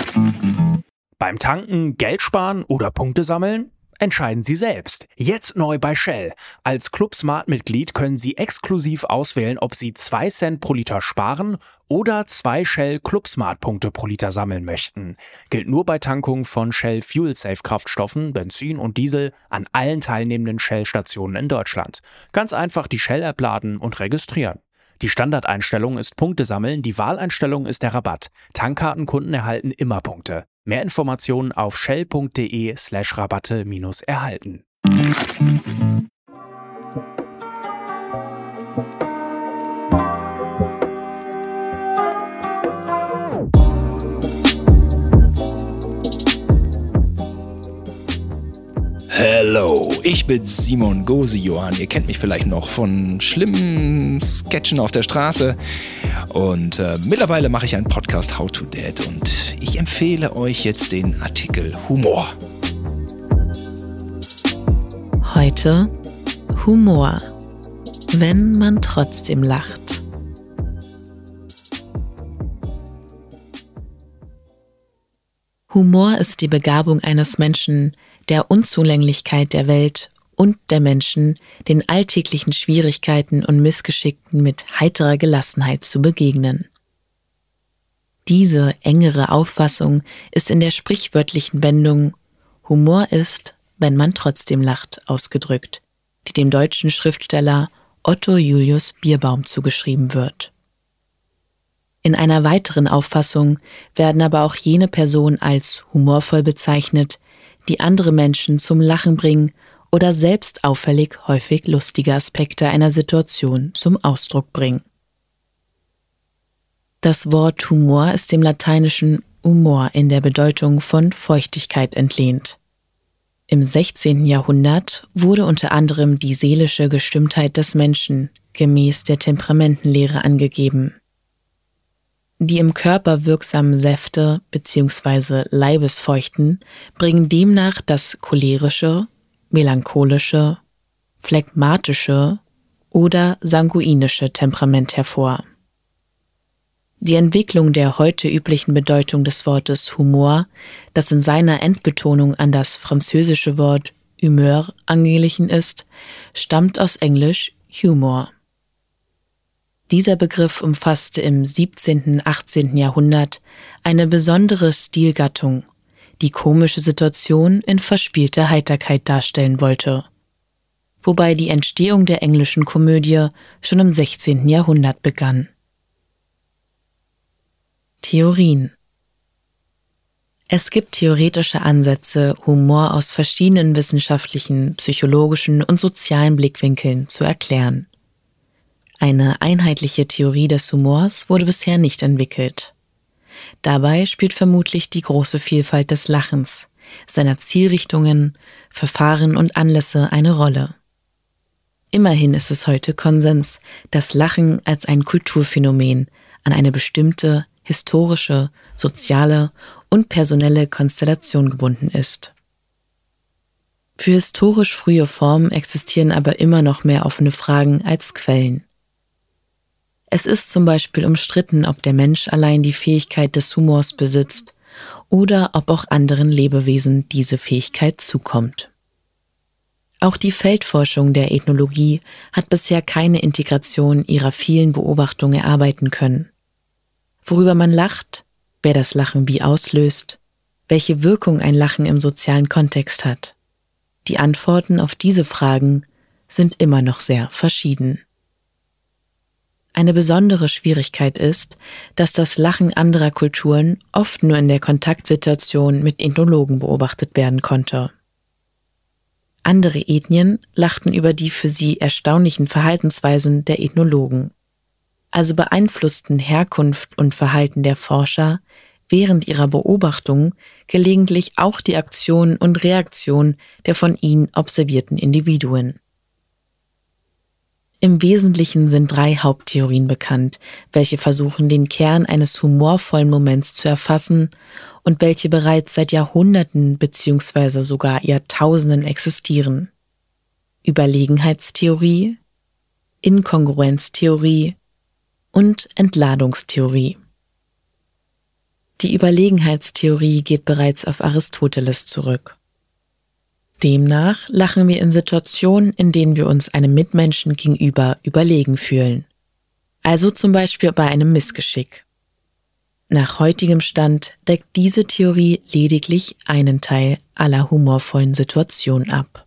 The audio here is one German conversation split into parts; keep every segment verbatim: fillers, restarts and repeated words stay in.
Beim Tanken Geld sparen oder Punkte sammeln? Entscheiden Sie selbst. Jetzt neu bei Shell. Als Club Smart-Mitglied können Sie exklusiv auswählen, ob Sie zwei Cent pro Liter sparen oder zwei Shell Club Smart-Punkte pro Liter sammeln möchten. Gilt nur bei Tankungen von Shell Fuel Safe Kraftstoffen, Benzin und Diesel an allen teilnehmenden Shell-Stationen in Deutschland. Ganz einfach die Shell-App laden und registrieren. Die Standardeinstellung ist Punkte sammeln, die Wahleinstellung ist der Rabatt. Tankkartenkunden erhalten immer Punkte. Mehr Informationen auf shell.de slash Rabatte minus erhalten. Hallo, ich bin Simon Gosejohann. Ihr kennt mich vielleicht noch von schlimmen Sketchen auf der Straße. Und äh, mittlerweile mache ich einen Podcast How to Dad und ich empfehle euch jetzt den Artikel Humor. Heute Humor, wenn man trotzdem lacht. Humor ist die Begabung eines Menschen, der Unzulänglichkeit der Welt und der Menschen, den alltäglichen Schwierigkeiten und Missgeschickten mit heiterer Gelassenheit zu begegnen. Diese engere Auffassung ist in der sprichwörtlichen Wendung Humor ist, wenn man trotzdem lacht, ausgedrückt, die dem deutschen Schriftsteller Otto Julius Bierbaum zugeschrieben wird. In einer weiteren Auffassung werden aber auch jene Personen als humorvoll bezeichnet, die andere Menschen zum Lachen bringen oder selbst auffällig häufig lustige Aspekte einer Situation zum Ausdruck bringen. Das Wort Humor ist dem lateinischen humor in der Bedeutung von Feuchtigkeit entlehnt. Im sechzehnten Jahrhundert wurde unter anderem die seelische Gestimmtheit des Menschen gemäß der Temperamentenlehre angegeben. Die im Körper wirksamen Säfte bzw. Leibesfeuchten bringen demnach das cholerische, melancholische, phlegmatische oder sanguinische Temperament hervor. Die Entwicklung der heute üblichen Bedeutung des Wortes Humor, das in seiner Endbetonung an das französische Wort Humeur angeglichen ist, stammt aus Englisch Humor. Dieser Begriff umfasste im siebzehnten, achtzehnten Jahrhundert eine besondere Stilgattung, die komische Situationen in verspielter Heiterkeit darstellen wollte, wobei die Entstehung der englischen Komödie schon im sechzehnten Jahrhundert begann. Theorien. Es gibt theoretische Ansätze, Humor aus verschiedenen wissenschaftlichen, psychologischen und sozialen Blickwinkeln zu erklären. Eine einheitliche Theorie des Humors wurde bisher nicht entwickelt. Dabei spielt vermutlich die große Vielfalt des Lachens, seiner Zielrichtungen, Verfahren und Anlässe eine Rolle. Immerhin ist es heute Konsens, dass Lachen als ein Kulturphänomen an eine bestimmte historische, soziale und personelle Konstellation gebunden ist. Für historisch frühe Formen existieren aber immer noch mehr offene Fragen als Quellen. Es ist zum Beispiel umstritten, ob der Mensch allein die Fähigkeit des Humors besitzt oder ob auch anderen Lebewesen diese Fähigkeit zukommt. Auch die Feldforschung der Ethnologie hat bisher keine Integration ihrer vielen Beobachtungen erarbeiten können. Worüber man lacht, wer das Lachen wie auslöst, welche Wirkung ein Lachen im sozialen Kontext hat. Die Antworten auf diese Fragen sind immer noch sehr verschieden. Eine besondere Schwierigkeit ist, dass das Lachen anderer Kulturen oft nur in der Kontaktsituation mit Ethnologen beobachtet werden konnte. Andere Ethnien lachten über die für sie erstaunlichen Verhaltensweisen der Ethnologen, also beeinflussten Herkunft und Verhalten der Forscher während ihrer Beobachtung gelegentlich auch die Aktion und Reaktion der von ihnen observierten Individuen. Im Wesentlichen sind drei Haupttheorien bekannt, welche versuchen, den Kern eines humorvollen Moments zu erfassen und welche bereits seit Jahrhunderten bzw. sogar Jahrtausenden existieren. Überlegenheitstheorie, Inkongruenztheorie und Entladungstheorie. Die Überlegenheitstheorie geht bereits auf Aristoteles zurück. Demnach lachen wir in Situationen, in denen wir uns einem Mitmenschen gegenüber überlegen fühlen. Also zum Beispiel bei einem Missgeschick. Nach heutigem Stand deckt diese Theorie lediglich einen Teil aller humorvollen Situationen ab.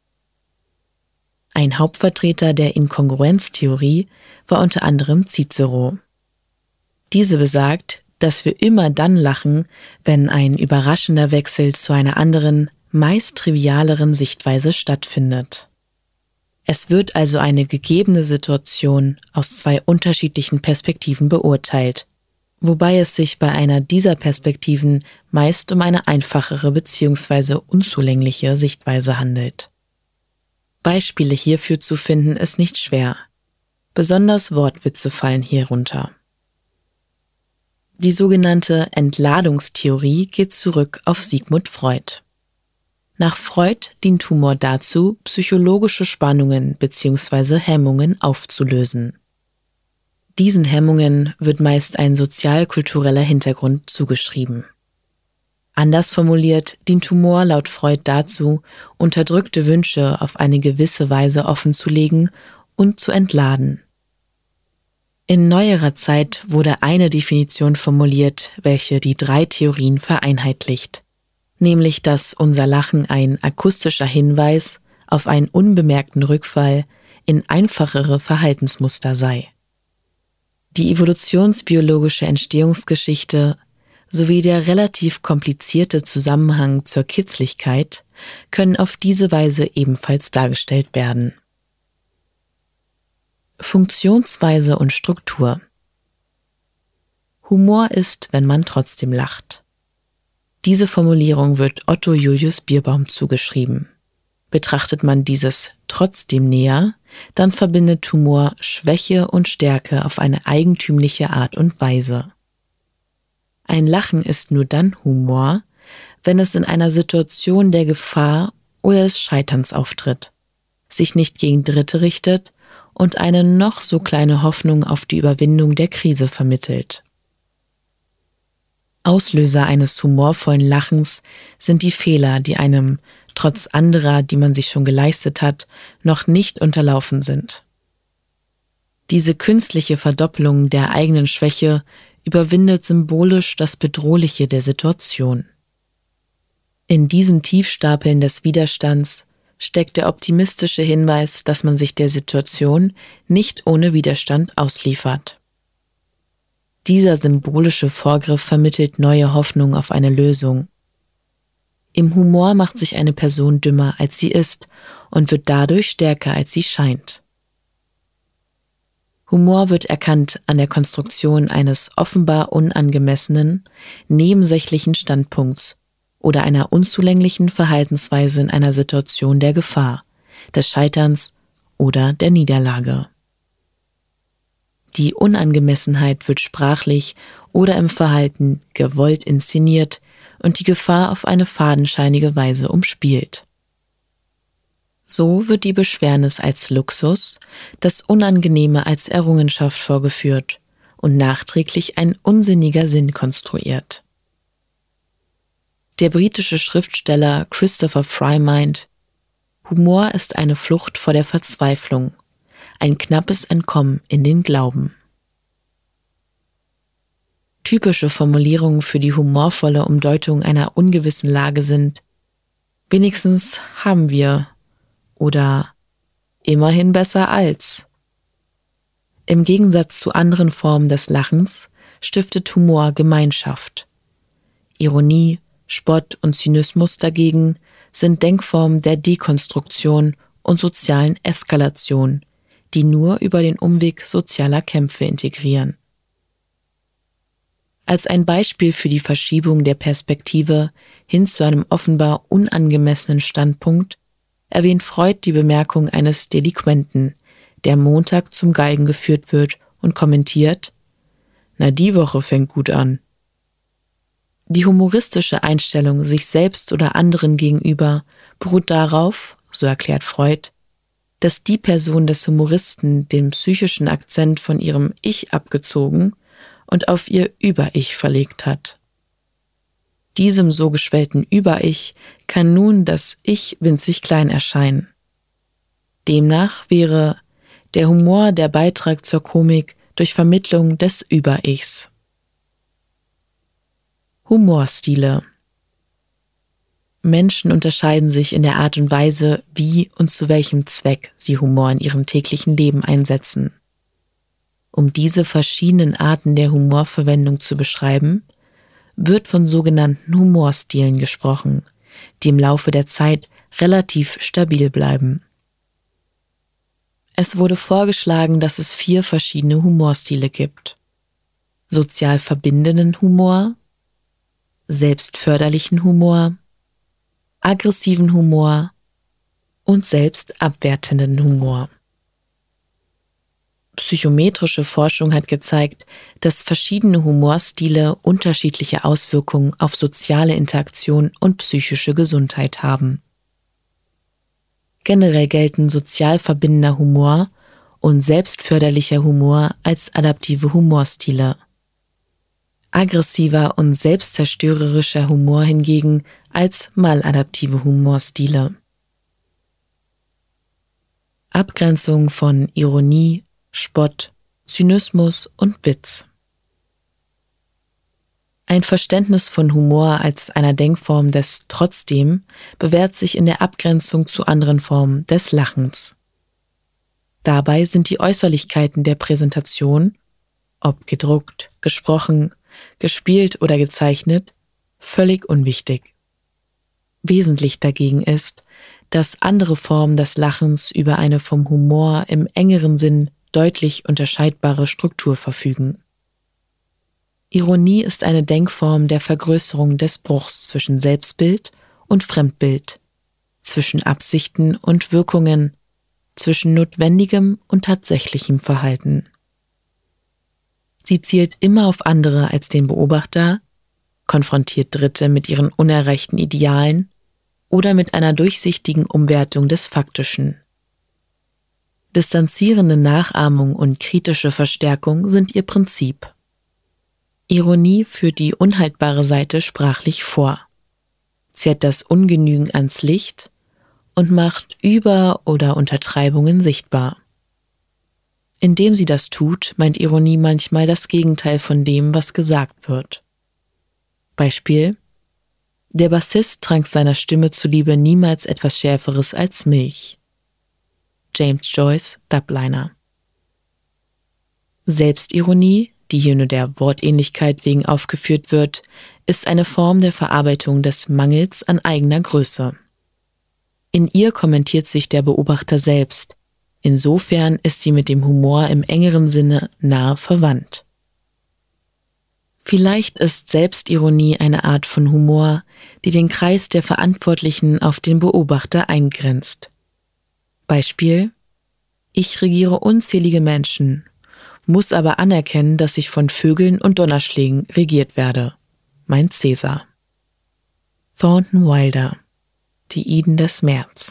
Ein Hauptvertreter der Inkongruenztheorie war unter anderem Cicero. Diese besagt, dass wir immer dann lachen, wenn ein überraschender Wechsel zu einer anderen, meist trivialeren Sichtweise stattfindet. Es wird also eine gegebene Situation aus zwei unterschiedlichen Perspektiven beurteilt, wobei es sich bei einer dieser Perspektiven meist um eine einfachere bzw. unzulängliche Sichtweise handelt. Beispiele hierfür zu finden ist nicht schwer. Besonders Wortwitze fallen hierunter. Die sogenannte Entladungstheorie geht zurück auf Sigmund Freud. Nach Freud dient Humor dazu, psychologische Spannungen bzw. Hemmungen aufzulösen. Diesen Hemmungen wird meist ein sozialkultureller Hintergrund zugeschrieben. Anders formuliert dient Humor laut Freud dazu, unterdrückte Wünsche auf eine gewisse Weise offenzulegen und zu entladen. In neuerer Zeit wurde eine Definition formuliert, welche die drei Theorien vereinheitlicht, nämlich dass unser Lachen ein akustischer Hinweis auf einen unbemerkten Rückfall in einfachere Verhaltensmuster sei. Die evolutionsbiologische Entstehungsgeschichte sowie der relativ komplizierte Zusammenhang zur Kitzlichkeit können auf diese Weise ebenfalls dargestellt werden. Funktionsweise und Struktur. Humor ist, wenn man trotzdem lacht. Diese Formulierung wird Otto Julius Bierbaum zugeschrieben. Betrachtet man dieses trotzdem näher, dann verbindet Humor Schwäche und Stärke auf eine eigentümliche Art und Weise. Ein Lachen ist nur dann Humor, wenn es in einer Situation der Gefahr oder des Scheiterns auftritt, sich nicht gegen Dritte richtet und eine noch so kleine Hoffnung auf die Überwindung der Krise vermittelt. Auslöser eines humorvollen Lachens sind die Fehler, die einem, trotz anderer, die man sich schon geleistet hat, noch nicht unterlaufen sind. Diese künstliche Verdoppelung der eigenen Schwäche überwindet symbolisch das Bedrohliche der Situation. In diesem Tiefstapeln des Widerstands steckt der optimistische Hinweis, dass man sich der Situation nicht ohne Widerstand ausliefert. Dieser symbolische Vorgriff vermittelt neue Hoffnung auf eine Lösung. Im Humor macht sich eine Person dümmer, als sie ist, und wird dadurch stärker, als sie scheint. Humor wird erkannt an der Konstruktion eines offenbar unangemessenen, nebensächlichen Standpunkts oder einer unzulänglichen Verhaltensweise in einer Situation der Gefahr, des Scheiterns oder der Niederlage. Die Unangemessenheit wird sprachlich oder im Verhalten gewollt inszeniert und die Gefahr auf eine fadenscheinige Weise umspielt. So wird die Beschwernis als Luxus, das Unangenehme als Errungenschaft vorgeführt und nachträglich ein unsinniger Sinn konstruiert. Der britische Schriftsteller Christopher Fry meint, Humor ist eine Flucht vor der Verzweiflung, ein knappes Entkommen in den Glauben. Typische Formulierungen für die humorvolle Umdeutung einer ungewissen Lage sind: wenigstens haben wir oder immerhin besser als. Im Gegensatz zu anderen Formen des Lachens stiftet Humor Gemeinschaft. Ironie, Spott und Zynismus dagegen sind Denkformen der Dekonstruktion und sozialen Eskalation, die nur über den Umweg sozialer Kämpfe integrieren. Als ein Beispiel für die Verschiebung der Perspektive hin zu einem offenbar unangemessenen Standpunkt erwähnt Freud die Bemerkung eines Delinquenten, der Montag zum Galgen geführt wird und kommentiert: Na, die Woche fängt gut an. Die humoristische Einstellung sich selbst oder anderen gegenüber beruht darauf, so erklärt Freud, dass die Person des Humoristen den psychischen Akzent von ihrem Ich abgezogen und auf ihr Über-Ich verlegt hat. diesem so geschwellten Über-Ich kann nun das Ich winzig klein erscheinen. Demnach wäre der Humor der Beitrag zur Komik durch Vermittlung des Über-Ichs. Humorstile. Menschen unterscheiden sich in der Art und Weise, wie und zu welchem Zweck sie Humor in ihrem täglichen Leben einsetzen. Um diese verschiedenen Arten der Humorverwendung zu beschreiben, wird von sogenannten Humorstilen gesprochen, die im Laufe der Zeit relativ stabil bleiben. Es wurde vorgeschlagen, dass es vier verschiedene Humorstile gibt: sozial verbindenden Humor, selbstförderlichen Humor, aggressiven Humor und selbstabwertenden Humor. Psychometrische Forschung hat gezeigt, dass verschiedene Humorstile unterschiedliche Auswirkungen auf soziale Interaktion und psychische Gesundheit haben. Generell gelten sozial verbindender Humor und selbstförderlicher Humor als adaptive Humorstile. Aggressiver und selbstzerstörerischer Humor hingegen als maladaptive Humorstile. Abgrenzung von Ironie, Spott, Zynismus und Witz. Ein Verständnis von Humor als einer Denkform des Trotzdem bewährt sich in der Abgrenzung zu anderen Formen des Lachens. Dabei sind die Äußerlichkeiten der Präsentation, ob gedruckt, gesprochen, gespielt oder gezeichnet, völlig unwichtig. Wesentlich dagegen ist, dass andere Formen des Lachens über eine vom Humor im engeren Sinn deutlich unterscheidbare Struktur verfügen. Ironie ist eine Denkform der Vergrößerung des Bruchs zwischen Selbstbild und Fremdbild, zwischen Absichten und Wirkungen, zwischen notwendigem und tatsächlichem Verhalten. Sie zielt immer auf andere als den Beobachter, konfrontiert Dritte mit ihren unerreichten Idealen oder mit einer durchsichtigen Umwertung des Faktischen. Distanzierende Nachahmung und kritische Verstärkung sind ihr Prinzip. Ironie führt die unhaltbare Seite sprachlich vor, zerrt das Ungenügen ans Licht und macht Über- oder Untertreibungen sichtbar. Indem sie das tut, meint Ironie manchmal das Gegenteil von dem, was gesagt wird. Beispiel: Der Bassist trank seiner Stimme zuliebe niemals etwas Schärferes als Milch. James Joyce, Dubliner. Selbstironie, die hier nur der Wortähnlichkeit wegen aufgeführt wird, ist eine Form der Verarbeitung des Mangels an eigener Größe. In ihr kommentiert sich der Beobachter selbst. Insofern ist sie mit dem Humor im engeren Sinne nahe verwandt. Vielleicht ist Selbstironie eine Art von Humor, die den Kreis der Verantwortlichen auf den Beobachter eingrenzt. Beispiel: Ich regiere unzählige Menschen, muss aber anerkennen, dass ich von Vögeln und Donnerschlägen regiert werde, meint Caesar. Thornton Wilder, Die Iden des März.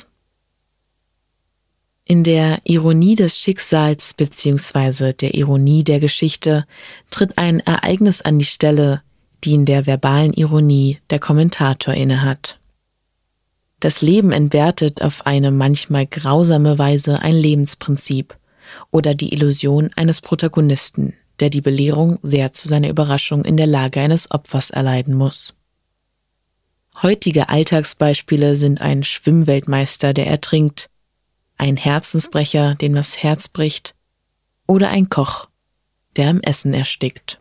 In der Ironie des Schicksals bzw. der Ironie der Geschichte tritt ein Ereignis an die Stelle, die in der verbalen Ironie der Kommentator innehat. Das Leben entwertet auf eine manchmal grausame Weise ein Lebensprinzip oder die Illusion eines Protagonisten, der die Belehrung sehr zu seiner Überraschung in der Lage eines Opfers erleiden muss. Heutige Alltagsbeispiele sind ein Schwimmweltmeister, der ertrinkt, ein Herzensbrecher, dem das Herz bricht, oder ein Koch, der am Essen erstickt.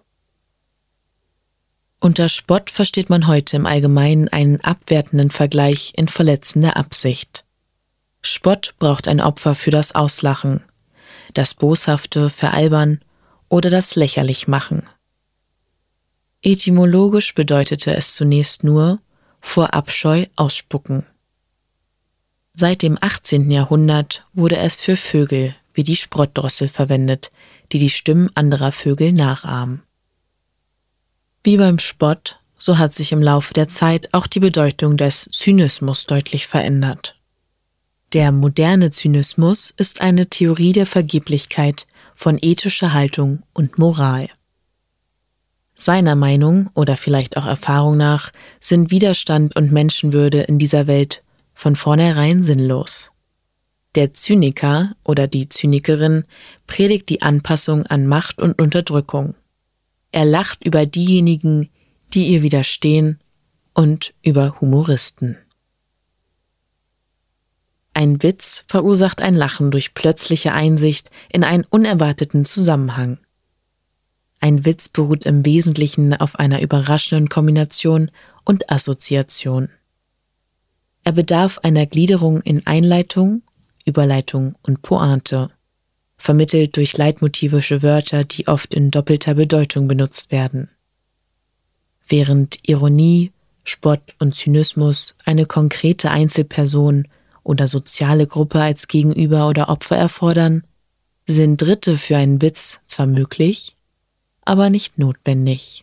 Unter Spott versteht man heute im Allgemeinen einen abwertenden Vergleich in verletzender Absicht. Spott braucht ein Opfer für das Auslachen, das boshafte Veralbern oder das Lächerlichmachen. Etymologisch bedeutete es zunächst nur vor Abscheu ausspucken. Seit dem achtzehnten Jahrhundert wurde es für Vögel wie die Sprottdrossel verwendet, die die Stimmen anderer Vögel nachahmen. Wie beim Spott, so hat sich im Laufe der Zeit auch die Bedeutung des Zynismus deutlich verändert. Der moderne Zynismus ist eine Theorie der Vergeblichkeit von ethischer Haltung und Moral. Seiner Meinung oder vielleicht auch Erfahrung nach sind Widerstand und Menschenwürde in dieser Welt von vornherein sinnlos. Der Zyniker oder die Zynikerin predigt die Anpassung an Macht und Unterdrückung. Er lacht über diejenigen, die ihr widerstehen, und über Humoristen. Ein Witz verursacht ein Lachen durch plötzliche Einsicht in einen unerwarteten Zusammenhang. Ein Witz beruht im Wesentlichen auf einer überraschenden Kombination und Assoziation. Er bedarf einer Gliederung in Einleitung, Überleitung und Pointe, vermittelt durch leitmotivische Wörter, die oft in doppelter Bedeutung benutzt werden. Während Ironie, Spott und Zynismus eine konkrete Einzelperson oder soziale Gruppe als Gegenüber oder Opfer erfordern, sind Dritte für einen Witz zwar möglich, aber nicht notwendig.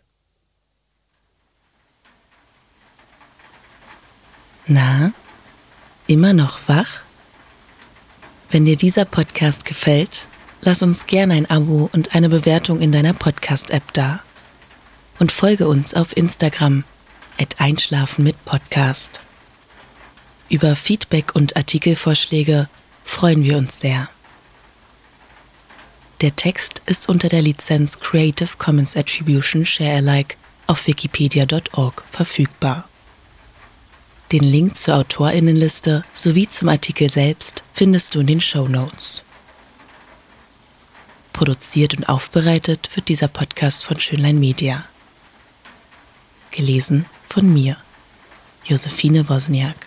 Na, immer noch wach? Wenn dir dieser Podcast gefällt, lass uns gerne ein Abo und eine Bewertung in deiner Podcast-App da. Und folge uns auf Instagram at einschlafen mit Podcast. Über Feedback und Artikelvorschläge freuen wir uns sehr. Der Text ist unter der Lizenz Creative Commons Attribution Share Alike auf wikipedia punkt org verfügbar. Den Link zur AutorInnenliste sowie zum Artikel selbst findest du in den Shownotes. Produziert und aufbereitet wird dieser Podcast von Schönlein Media. Gelesen von mir, Josephine Wozniak.